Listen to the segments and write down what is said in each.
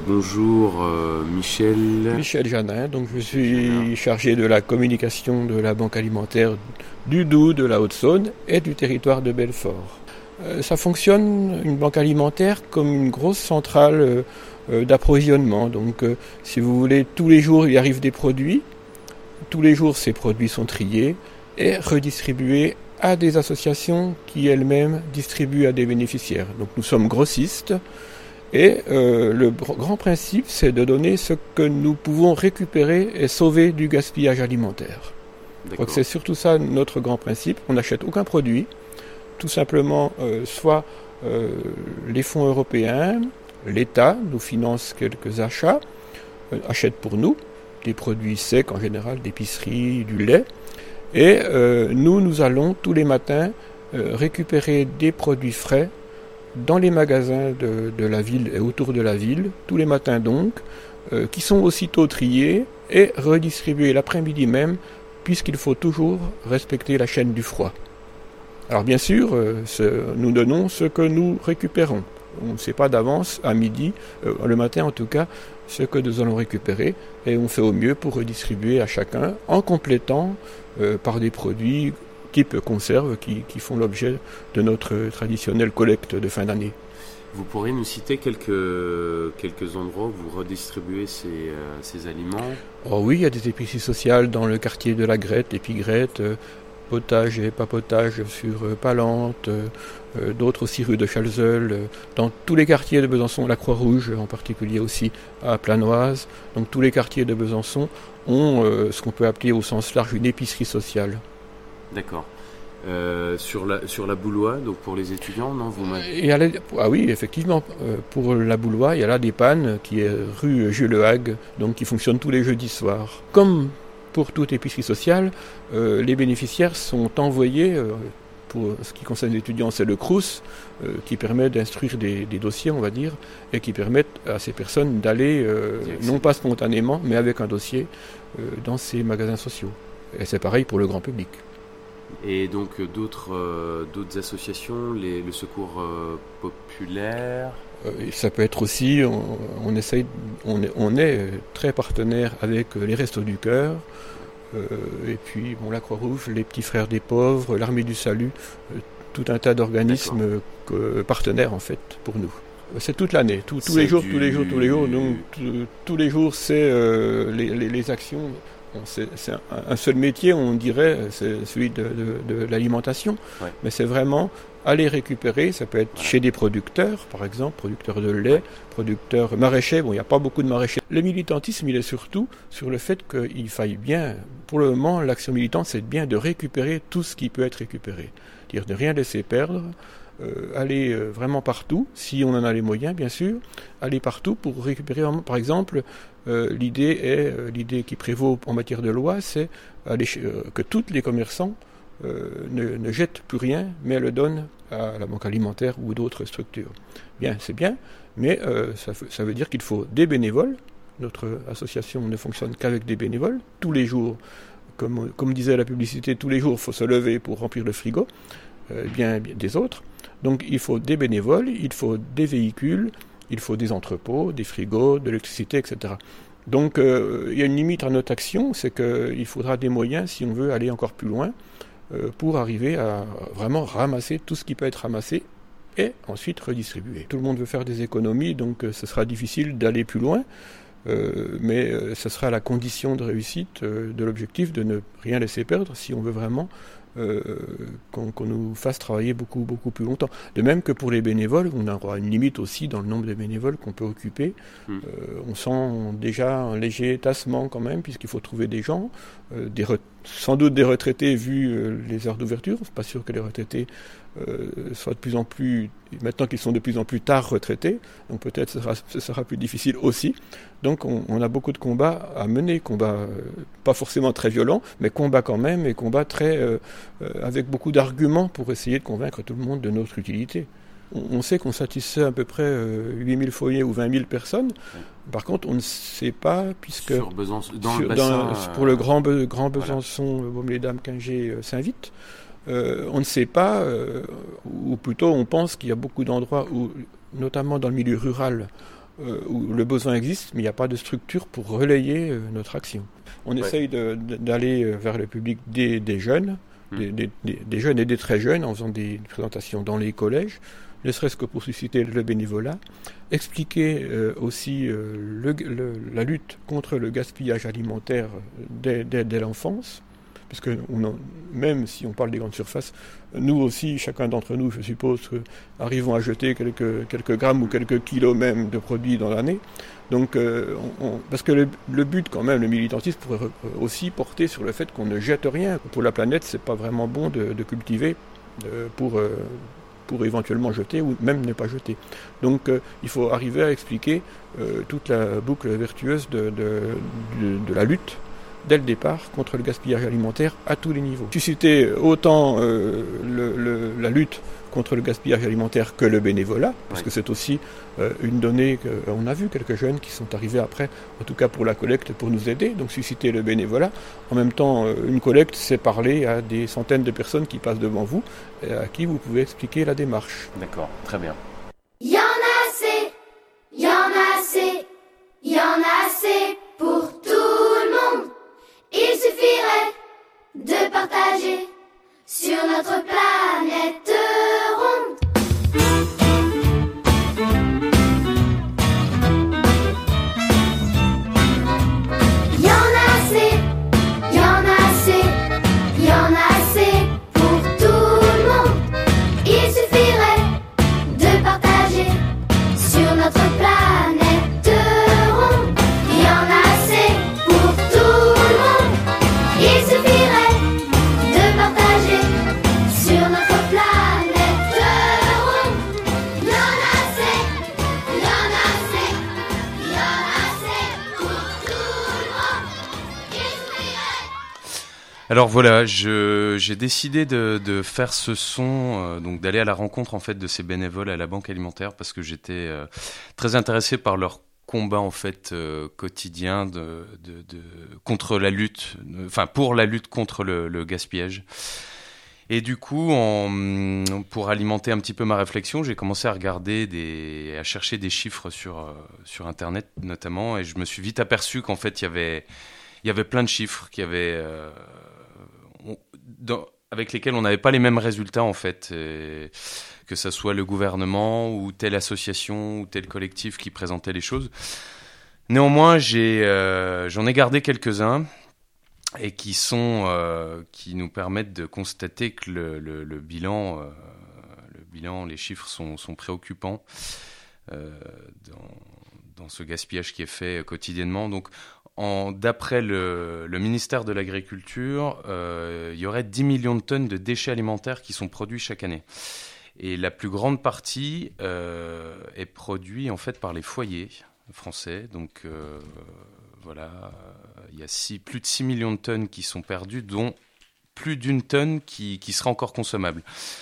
Bonjour Michel. Michel Janin, donc je suis chargé de la communication de la Banque alimentaire du Doubs, de la Haute-Saône et du territoire de Belfort. Ça fonctionne, une banque alimentaire, comme une grosse centrale d'approvisionnement. Donc si vous voulez, tous les jours il arrive des produits, tous les jours ces produits sont triés et redistribués à des associations qui elles-mêmes distribuent à des bénéficiaires. Donc nous sommes grossistes. Et le grand principe, c'est de donner ce que nous pouvons récupérer et sauver du gaspillage alimentaire. D'accord. Donc c'est surtout ça notre grand principe. On n'achète aucun produit, tout simplement soit les fonds européens, l'État nous finance quelques achats, achète pour nous des produits secs en général, d'épicerie, du lait, et nous allons tous les matins récupérer des produits frais dans les magasins de la ville et autour de la ville, tous les matins donc, qui sont aussitôt triés et redistribués l'après-midi même, puisqu'il faut toujours respecter la chaîne du froid. Alors bien sûr, nous donnons ce que nous récupérons. On ne sait pas d'avance, à midi, le matin en tout cas, ce que nous allons récupérer, et on fait au mieux pour redistribuer à chacun, en complétant par des produits type conserve qui font l'objet de notre traditionnelle collecte de fin d'année. Vous pourriez nous citer quelques endroits où vous redistribuez ces aliments ? Oh oui, il y a des épiceries sociales dans le quartier de la Grette, Épigrette, Potage et Papotage sur Palante, d'autres aussi rue de Chalzeul, dans tous les quartiers de Besançon, la Croix-Rouge en particulier aussi à Planoise. Donc tous les quartiers de Besançon ont ce qu'on peut appeler au sens large une épicerie sociale. D'accord. Sur la Boulois, donc pour les étudiants, non vous Ah oui, effectivement. Pour la Boulois, il y a là des pannes qui est rue Jules Le Hague, donc qui fonctionne tous les jeudis soirs. Comme pour toute épicerie sociale, les bénéficiaires sont envoyés, pour ce qui concerne les étudiants, c'est le CROUS, qui permet d'instruire des dossiers, on va dire, et qui permettent à ces personnes d'aller, non pas spontanément, mais avec un dossier, dans ces magasins sociaux. Et c'est pareil pour le grand public. Et donc d'autres associations, le secours populaire. Ça peut être aussi, on est très partenaire avec les Restos du Cœur, et puis la Croix-Rouge, les Petits Frères des Pauvres, l'Armée du Salut, tout un tas d'organismes partenaires en fait pour nous. C'est toute l'année, tous les jours. Donc tous les jours, c'est les actions. C'est un seul métier, on dirait, c'est celui de l'alimentation, mais c'est vraiment aller récupérer, ça peut être chez des producteurs, par exemple, producteurs de lait, producteurs maraîchers, il n'y a pas beaucoup de maraîchers. Le militantisme, il est surtout sur le fait qu'il faille bien, pour le moment, l'action militante, c'est bien de récupérer tout ce qui peut être récupéré, c'est-à-dire de rien laisser perdre, aller vraiment partout, si on en a les moyens bien sûr, aller partout pour récupérer, par exemple, l'idée qui prévaut en matière de loi, c'est que tous les commerçants ne jettent plus rien, mais le donnent à la banque alimentaire ou d'autres structures. Bien, c'est bien, mais ça veut dire qu'il faut des bénévoles. Notre association ne fonctionne qu'avec des bénévoles. Tous les jours, comme disait la publicité, tous les jours, il faut se lever pour remplir le frigo, bien des autres. Donc il faut des bénévoles, il faut des véhicules, il faut des entrepôts, des frigos, de l'électricité, etc. Donc il y a une limite à notre action, c'est qu'il faudra des moyens si on veut aller encore plus loin pour arriver à vraiment ramasser tout ce qui peut être ramassé et ensuite redistribuer. Tout le monde veut faire des économies, donc ce sera difficile d'aller plus loin, mais ce sera la condition de réussite de l'objectif de ne rien laisser perdre si on veut vraiment qu'on nous fasse travailler beaucoup, beaucoup plus longtemps. De même que pour les bénévoles, on aura une limite aussi dans le nombre de bénévoles qu'on peut occuper. On sent déjà un léger tassement quand même, puisqu'il faut trouver des gens, sans doute des retraités vu les heures d'ouverture. C'est pas sûr que les retraités soient de plus en plus, maintenant qu'ils sont de plus en plus tard retraités, donc peut-être ce sera plus difficile aussi. Donc on a beaucoup de combats à mener, combats pas forcément très violents, mais combats quand même, et combats avec beaucoup d'arguments pour essayer de convaincre tout le monde de notre utilité. On sait qu'on satisfait à peu près 8000 foyers ou 20 000 personnes. Par contre, on ne sait pas, puisque pour le grand Besançon, Baume-les-Dames, Quingey, Saint-Vite, on ne sait pas, ou plutôt on pense qu'il y a beaucoup d'endroits où, notamment dans le milieu rural, où le besoin existe, mais il n'y a pas de structure pour relayer notre action. On essaye d'aller vers le public des jeunes, des jeunes et des très jeunes, en faisant des présentations dans les collèges, ne serait-ce que pour susciter le bénévolat, expliquer aussi la lutte contre le gaspillage alimentaire dès l'enfance, puisque même si on parle des grandes surfaces, nous aussi, chacun d'entre nous, je suppose, arrivons à jeter quelques grammes ou quelques kilos même de produits dans l'année. Donc, parce que le but quand même, le militantisme pourrait aussi porter sur le fait qu'on ne jette rien. Pour la planète, c'est pas vraiment bon de cultiver pour éventuellement jeter ou même ne pas jeter. Donc il faut arriver à expliquer toute la boucle vertueuse de la lutte dès le départ contre le gaspillage alimentaire à tous les niveaux. Susciter autant la lutte contre le gaspillage alimentaire que le bénévolat, parce que c'est aussi une donnée qu'on a vu quelques jeunes qui sont arrivés après, en tout cas pour la collecte, pour nous aider, donc susciter le bénévolat. En même temps, une collecte, c'est parler à des centaines de personnes qui passent devant vous, et à qui vous pouvez expliquer la démarche. D'accord, très bien. Il y en a assez, il y en a assez, il y en a assez pour tout le monde. Il suffirait de partager sur notre planète ronde. Il y en a assez, il y en a assez, il y en a assez pour tout le monde. Il suffirait de partager sur notre planète ronde. Il y en a assez pour tout le monde. Il suffirait de partager sur notre planète ronde. Il y en a assez, il y en a assez, il y en a assez pour tout le monde. Il suffirait. Alors voilà, j'ai décidé de faire ce son, donc d'aller à la rencontre en fait de ces bénévoles à la Banque Alimentaire parce que j'étais très intéressé par leur combat en fait quotidien contre la lutte, pour la lutte contre le gaspillage. Et du coup, pour alimenter un petit peu ma réflexion, j'ai commencé à regarder à chercher des chiffres sur Internet notamment, et je me suis vite aperçu qu'en fait il y avait plein de chiffres avec lesquels on n'avait pas les mêmes résultats en fait, que ça soit le gouvernement ou telle association ou tel collectif qui présentait les choses. Néanmoins, j'en ai gardé quelques-uns et qui nous permettent de constater que le bilan, les chiffres sont préoccupants dans ce gaspillage qui est fait quotidiennement. Donc, d'après le ministère de l'Agriculture, il y aurait 10 millions de tonnes de déchets alimentaires qui sont produits chaque année. Et la plus grande partie est produite en fait par les foyers français. Donc voilà, il y a plus de 6 millions de tonnes qui sont perdues, dont plus d'une tonne qui sera encore consommable.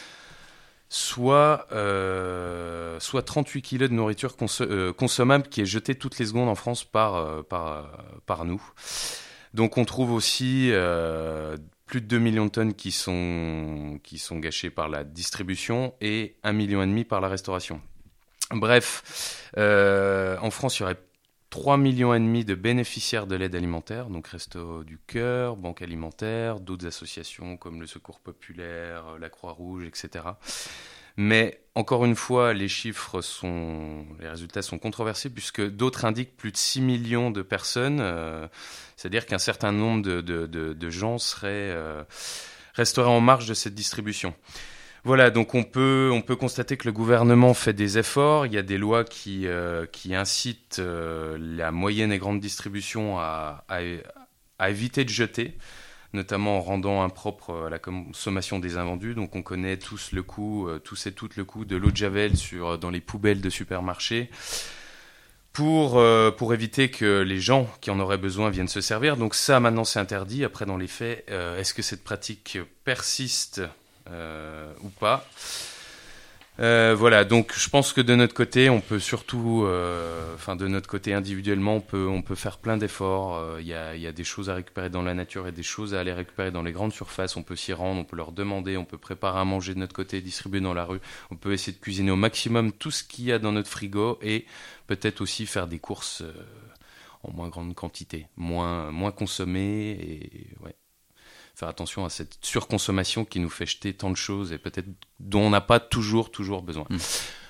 Soit 38 kilos de nourriture consommable qui est jetée toutes les secondes en France par nous. Donc on trouve aussi plus de 2 millions de tonnes qui sont gâchées par la distribution et 1,5 million par la restauration. Bref, en France, il y aurait 3,5 millions de bénéficiaires de l'aide alimentaire, donc Restos du Cœur, Banque Alimentaire, d'autres associations comme le Secours Populaire, la Croix-Rouge, etc. Mais encore une fois, les résultats sont controversés puisque d'autres indiquent plus de 6 millions de personnes, c'est-à-dire qu'un certain nombre de gens resteraient en marge de cette distribution. Voilà, donc on peut constater que le gouvernement fait des efforts. Il y a des lois qui incitent la moyenne et grande distribution à éviter de jeter, notamment en rendant impropre la consommation des invendus. Donc on connaît tous et toutes le coût de l'eau de javel dans les poubelles de supermarchés pour éviter que les gens qui en auraient besoin viennent se servir. Donc ça, maintenant, c'est interdit. Après, dans les faits, est-ce que cette pratique persiste ou pas ? Voilà, donc je pense que de notre côté, on peut surtout, de notre côté individuellement, on peut faire plein d'efforts. Il y a des choses à récupérer dans la nature et des choses à aller récupérer dans les grandes surfaces. On peut s'y rendre, on peut leur demander, on peut préparer à manger de notre côté, distribuer dans la rue. On peut essayer de cuisiner au maximum tout ce qu'il y a dans notre frigo et peut-être aussi faire des courses en moins grande quantité, moins consommer et ouais. Faire attention à cette surconsommation qui nous fait jeter tant de choses et peut-être dont on n'a pas toujours besoin.